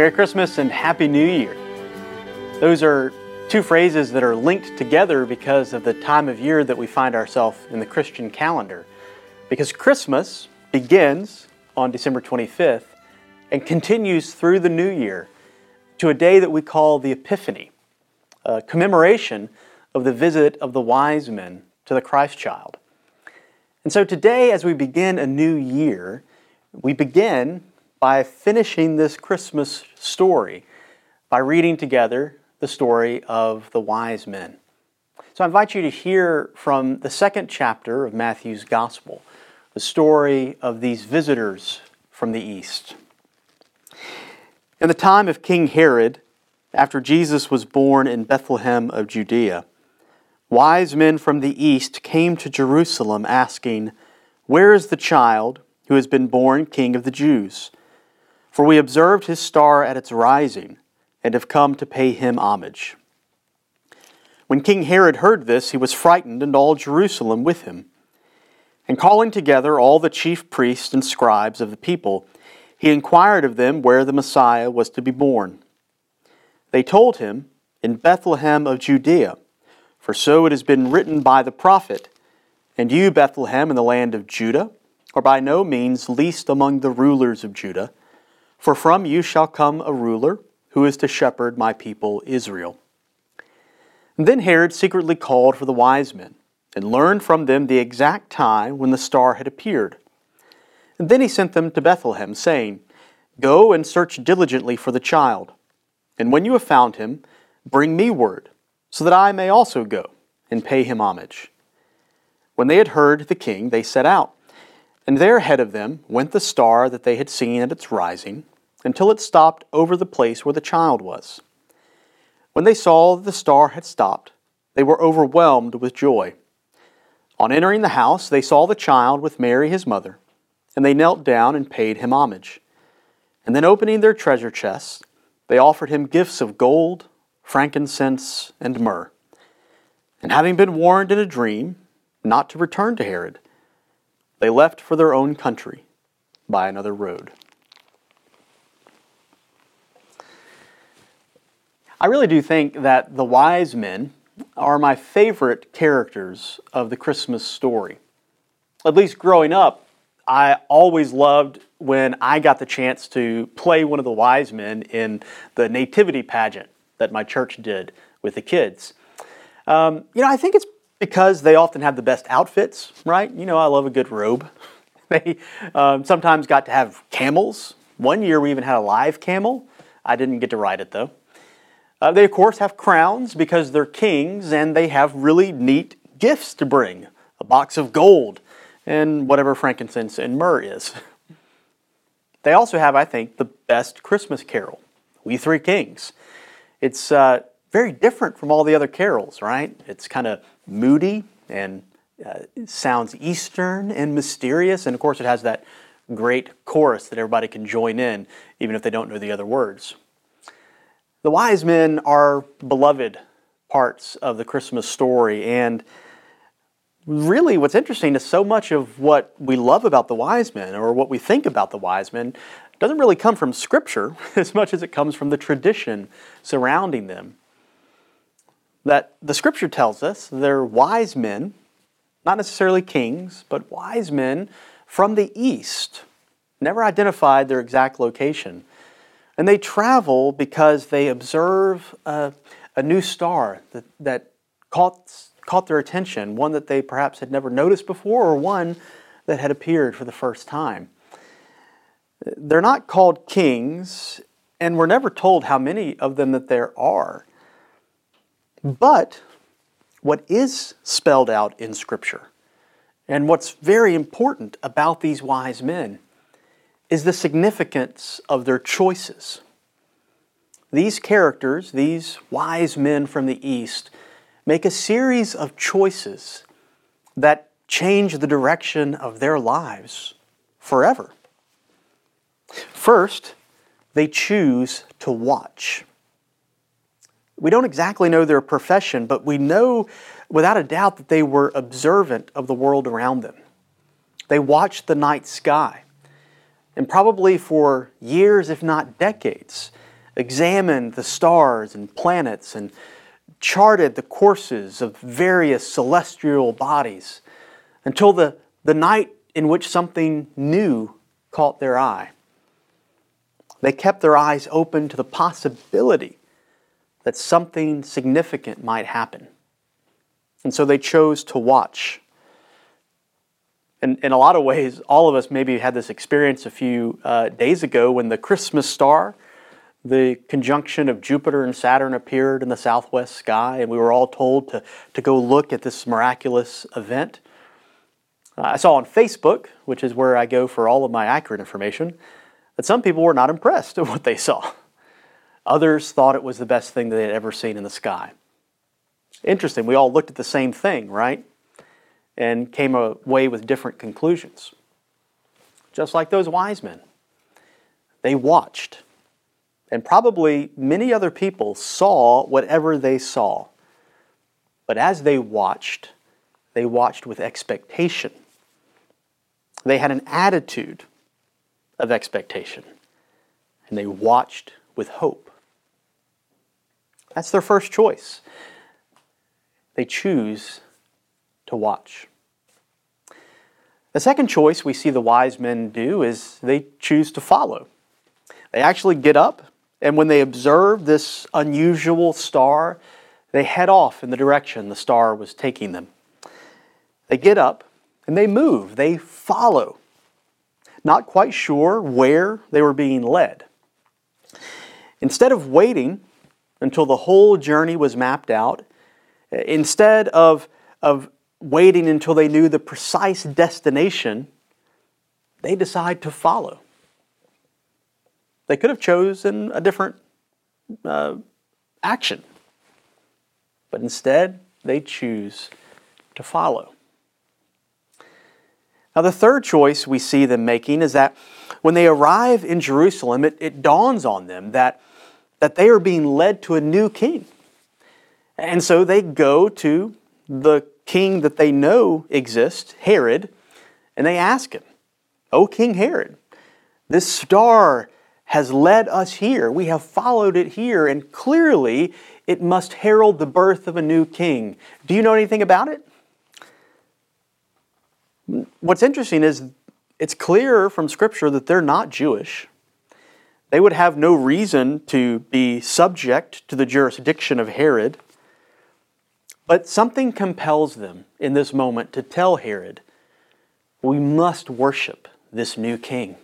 Merry Christmas and Happy New Year. Those are two phrases that are linked together because of the time of year that we find ourselves in the Christian calendar. Because Christmas begins on December 25th and continues through the new year to a day that we call the Epiphany, a commemoration of the visit of the wise men to the Christ child. And so today, as we begin a new year, we begin by finishing this Christmas story by reading together the story of the wise men. So I invite you to hear from the second chapter of Matthew's Gospel, the story of these visitors from the East. In the time of King Herod, after Jesus was born in Bethlehem of Judea, wise men from the East came to Jerusalem asking, "Where is the child who has been born King of the Jews? For we observed his star at its rising, and have come to pay him homage." When King Herod heard this, he was frightened, and all Jerusalem with him. And calling together all the chief priests and scribes of the people, he inquired of them where the Messiah was to be born. They told him, "In Bethlehem of Judea, for so it has been written by the prophet, and you, Bethlehem, in the land of Judah, are by no means least among the rulers of Judah, for from you shall come a ruler who is to shepherd my people Israel." And then Herod secretly called for the wise men and learned from them the exact time when the star had appeared. And then he sent them to Bethlehem, saying, "Go and search diligently for the child, and when you have found him, bring me word, so that I may also go and pay him homage." When they had heard the king, they set out, and there ahead of them went the star that they had seen at its rising, until it stopped over the place where the child was. When they saw that the star had stopped, they were overwhelmed with joy. On entering the house, they saw the child with Mary his mother, and they knelt down and paid him homage. And then opening their treasure chests, they offered him gifts of gold, frankincense, and myrrh. And having been warned in a dream not to return to Herod, they left for their own country by another road. I really do think that the wise men are my favorite characters of the Christmas story. At least growing up, I always loved when I got the chance to play one of the wise men in the nativity pageant that my church did with the kids. I think it's because they often have the best outfits, right? I love a good robe. They sometimes got to have camels. One year we even had a live camel. I didn't get to ride it though. They, of course, have crowns because they're kings, and they have really neat gifts to bring. A box of gold and whatever frankincense and myrrh is. They also have, I think, the best Christmas carol, We Three Kings. It's very different from all the other carols, right? It's kind of moody and it sounds Eastern and mysterious. And, of course, it has that great chorus that everybody can join in, even if they don't know the other words. The wise men are beloved parts of the Christmas story, and really what's interesting is so much of what we love about the wise men, or what we think about the wise men, doesn't really come from Scripture as much as it comes from the tradition surrounding them. That the Scripture tells us they're wise men, not necessarily kings, but wise men from the East, never identified their exact location. And they travel because they observe a new star that caught their attention, one that they perhaps had never noticed before, or one that had appeared for the first time. They're not called kings, and we're never told how many of them that there are. But what is spelled out in Scripture, and what's very important about these wise men, is the significance of their choices. These characters, these wise men from the East, make a series of choices that change the direction of their lives forever. First, they choose to watch. We don't exactly know their profession, but we know without a doubt that they were observant of the world around them. They watched the night sky. And probably for years, if not decades, examined the stars and planets and charted the courses of various celestial bodies until the night in which something new caught their eye. They kept their eyes open to the possibility that something significant might happen. And so they chose to watch. And in a lot of ways, all of us maybe had this experience a few days ago when the Christmas star, the conjunction of Jupiter and Saturn, appeared in the southwest sky, and we were all told to go look at this miraculous event. I saw on Facebook, which is where I go for all of my accurate information, that some people were not impressed with what they saw. Others thought it was the best thing that they had ever seen in the sky. Interesting, we all looked at the same thing, right? And came away with different conclusions. Just like those wise men. They watched. And probably many other people saw whatever they saw. But as they watched with expectation. They had an attitude of expectation. And they watched with hope. That's their first choice. They choose to watch. The second choice we see the wise men do is they choose to follow. They actually get up, and when they observe this unusual star, they head off in the direction the star was taking them. They get up and they move, they follow, not quite sure where they were being led. Instead of waiting until the whole journey was mapped out, instead of waiting until they knew the precise destination, they decide to follow. They could have chosen a different action, but instead they choose to follow. Now the third choice we see them making is that when they arrive in Jerusalem, it dawns on them that they are being led to a new king. And so they go to the king that they know exists, Herod, and they ask him, "O King Herod, this star has led us here. We have followed it here, and clearly it must herald the birth of a new king. Do you know anything about it?" What's interesting is it's clear from Scripture that they're not Jewish. They would have no reason to be subject to the jurisdiction of Herod. But something compels them in this moment to tell Herod, "We must worship this new king.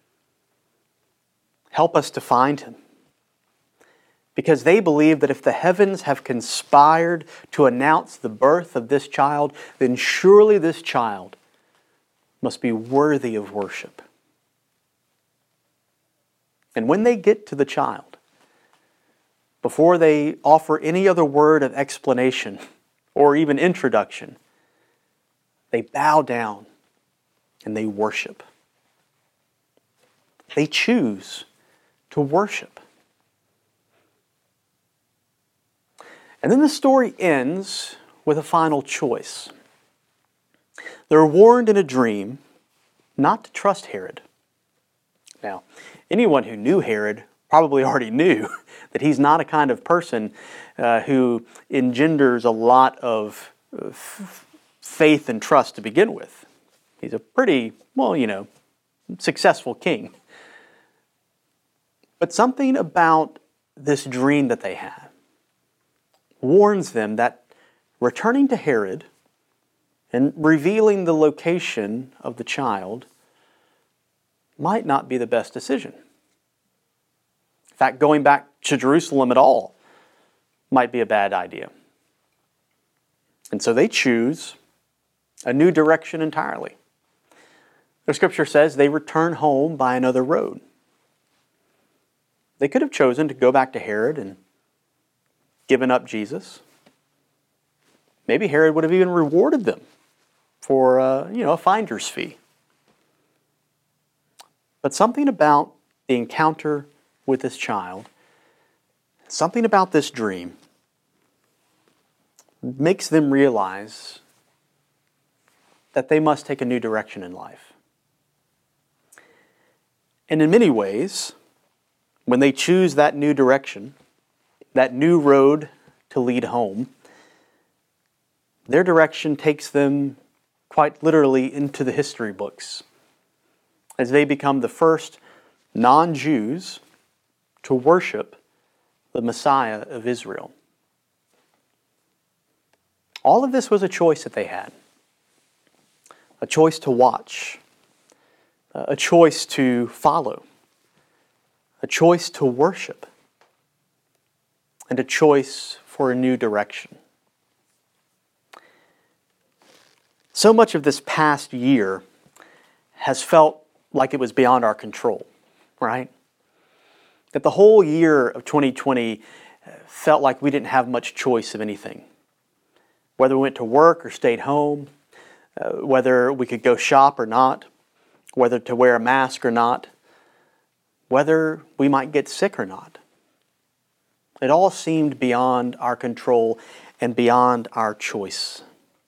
Help us to find him." Because they believe that if the heavens have conspired to announce the birth of this child, then surely this child must be worthy of worship. And when they get to the child, before they offer any other word of explanation or even introduction, they bow down and they worship. They choose to worship. And then the story ends with a final choice. They're warned in a dream not to trust Herod. Now, anyone who knew Herod probably already knew that he's not a kind of person who engenders a lot of faith and trust to begin with. He's a pretty, successful king. But something about this dream that they have warns them that returning to Herod and revealing the location of the child might not be the best decision. In fact, going back to Jerusalem at all might be a bad idea. And so they choose a new direction entirely. The Scripture says they return home by another road. They could have chosen to go back to Herod and given up Jesus. Maybe Herod would have even rewarded them for a finder's fee. But something about the encounter with this child, something about this dream, makes them realize that they must take a new direction in life. And in many ways, when they choose that new direction, that new road to lead home, their direction takes them quite literally into the history books as they become the first non-Jews to worship the Messiah of Israel. All of this was a choice that they had. A choice to watch, a choice to follow, a choice to worship, and a choice for a new direction. So much of this past year has felt like it was beyond our control, right? That the whole year of 2020 felt like we didn't have much choice of anything. Whether we went to work or stayed home, whether we could go shop or not, whether to wear a mask or not, whether we might get sick or not. It all seemed beyond our control and beyond our choice.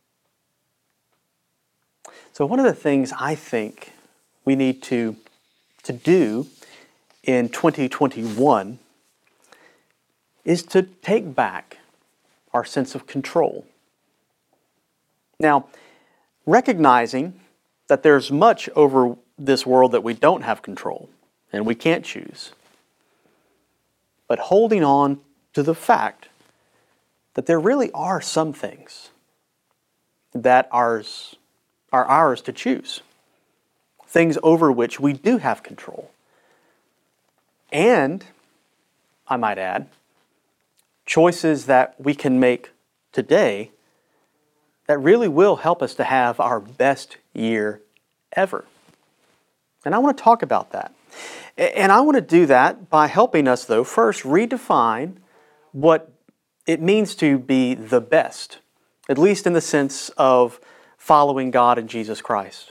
So one of the things I think we need to do in 2021 is to take back our sense of control. Now, recognizing that there's much over this world that we don't have control and we can't choose, but holding on to the fact that there really are some things that are ours to choose, things over which we do have control. And, I might add, choices that we can make today that really will help us to have our best year ever. And I want to talk about that. And I want to do that by helping us, though, first redefine what it means to be the best, at least in the sense of following God and Jesus Christ.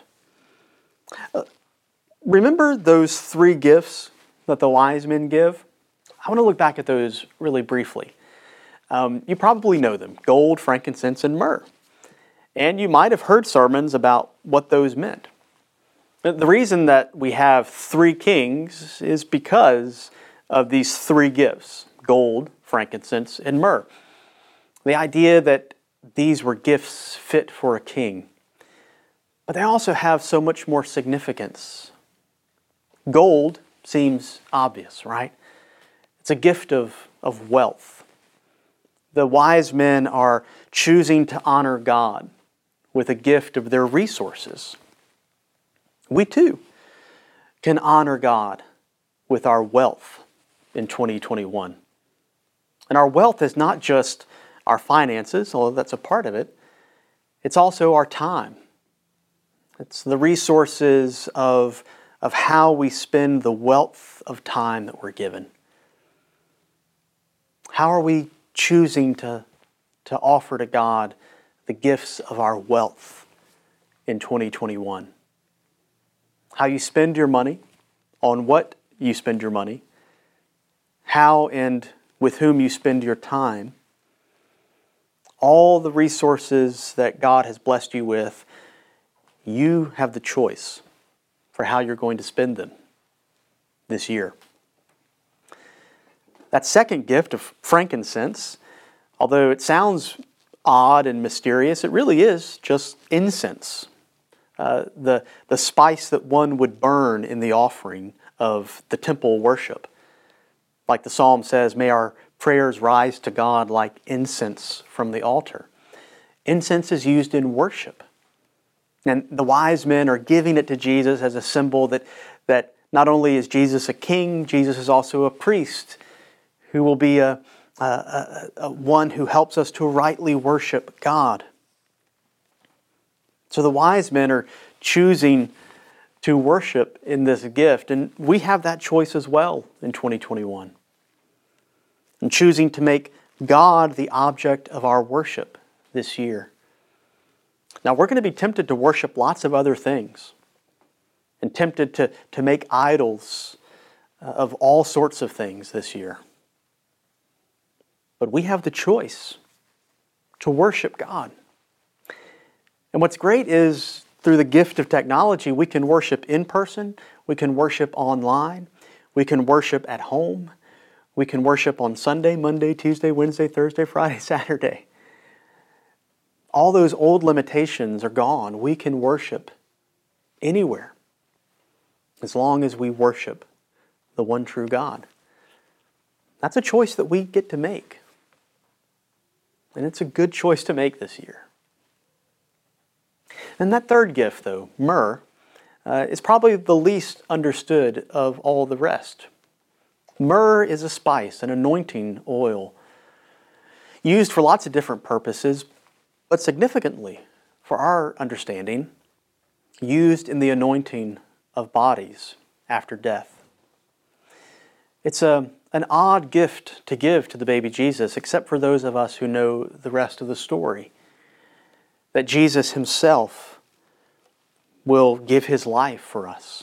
Remember those 3 gifts that the wise men give? I want to look back at those really briefly. You probably know them: gold, frankincense, and myrrh. And you might have heard sermons about what those meant. The reason that we have 3 kings is because of these 3 gifts: gold, frankincense, and myrrh. The idea that these were gifts fit for a king. But they also have so much more significance. Gold seems obvious, right? It's a gift of wealth. The wise men are choosing to honor God with a gift of their resources. We too can honor God with our wealth in 2021. And our wealth is not just our finances, although that's a part of it. It's also our time. It's the resources of how we spend the wealth of time that we're given. How are we choosing to offer to God the gifts of our wealth in 2021? How you spend your money, on what you spend your money, how and with whom you spend your time, all the resources that God has blessed you with, you have the choice for how you're going to spend them this year. That second gift of frankincense, although it sounds odd and mysterious, it really is just incense. The spice that one would burn in the offering of the temple worship. Like the psalm says, may our prayers rise to God like incense from the altar. Incense is used in worship. And the wise men are giving it to Jesus as a symbol that not only is Jesus a king, Jesus is also a priest who will be a one who helps us to rightly worship God. So the wise men are choosing to worship in this gift, and we have that choice as well in 2021. And choosing to make God the object of our worship this year. Now we're going to be tempted to worship lots of other things and tempted to make idols of all sorts of things this year. But we have the choice to worship God. And what's great is through the gift of technology, we can worship in person, we can worship online, We can worship at home. We can worship on Sunday, Monday, Tuesday, Wednesday, Thursday, Friday, Saturday. All those old limitations are gone. We can worship anywhere as long as we worship the one true God. That's a choice that we get to make. And it's a good choice to make this year. And that third gift, though, myrrh, is probably the least understood of all the rest. Myrrh is a spice, an anointing oil, used for lots of different purposes, but significantly, for our understanding, used in the anointing of bodies after death. It's an odd gift to give to the baby Jesus, except for those of us who know the rest of the story. That Jesus himself will give his life for us.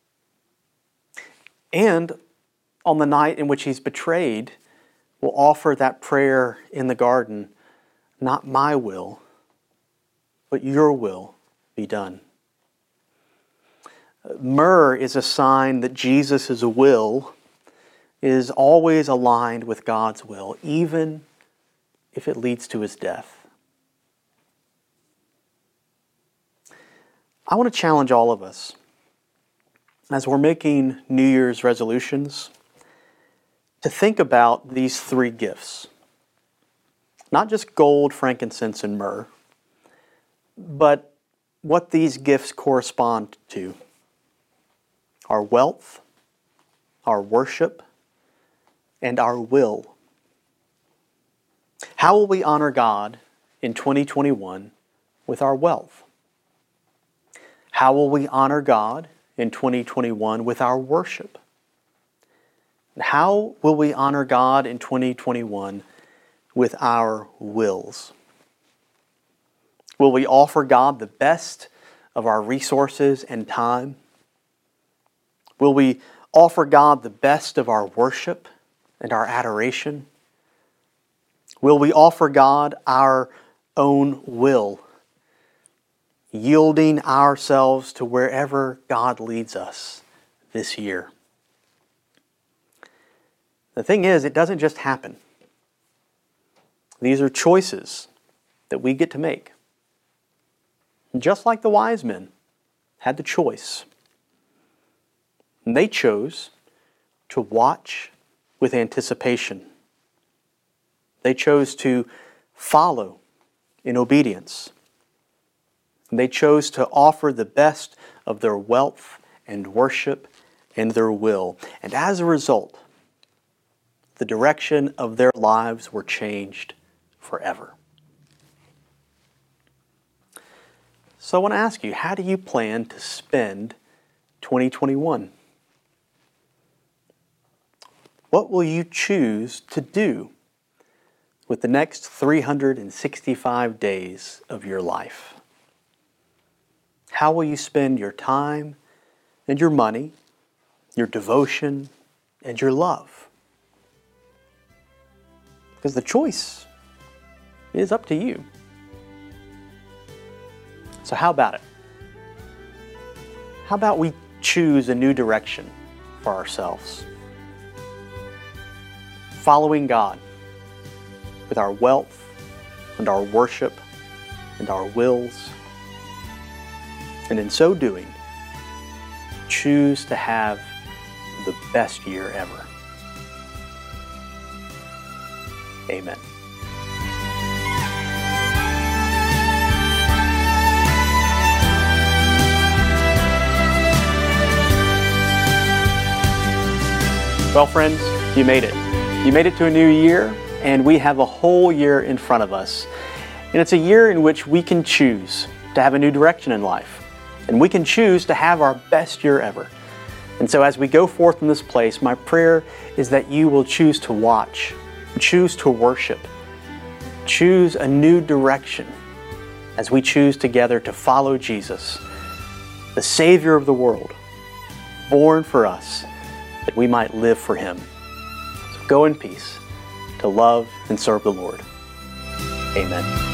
And on the night in which he's betrayed, will offer that prayer in the garden, not my will, but your will be done. Myrrh is a sign that Jesus' will is always aligned with God's will, even if it leads to his death. I want to challenge all of us, as we're making New Year's resolutions, to think about these three gifts. Not just gold, frankincense, and myrrh, but what these gifts correspond to. Our wealth, our worship, and our will. How will we honor God in 2021 with our wealth? How will we honor God in 2021 with our worship? And how will we honor God in 2021 with our wills? Will we offer God the best of our resources and time? Will we offer God the best of our worship and our adoration? Will we offer God our own will, yielding ourselves to wherever God leads us this year? The thing is, it doesn't just happen. These are choices that we get to make. And just like the wise men had the choice, and they chose to watch with anticipation. They chose to follow in obedience. And they chose to offer the best of their wealth and worship and their will. And as a result, the direction of their lives were changed forever. So I want to ask you, how do you plan to spend 2021? What will you choose to do with the next 365 days of your life? How will you spend your time and your money, your devotion and your love? Because the choice is up to you. So how about it? How about we choose a new direction for ourselves? Following God with our wealth and our worship and our wills. And in so doing, choose to have the best year ever. Amen. Well, friends, you made it. You made it to a new year, and we have a whole year in front of us. And it's a year in which we can choose to have a new direction in life. And we can choose to have our best year ever. And so as we go forth from this place, my prayer is that you will choose to watch, choose to worship, choose a new direction as we choose together to follow Jesus, the Savior of the world, born for us, that we might live for Him. So go in peace to love and serve the Lord. Amen.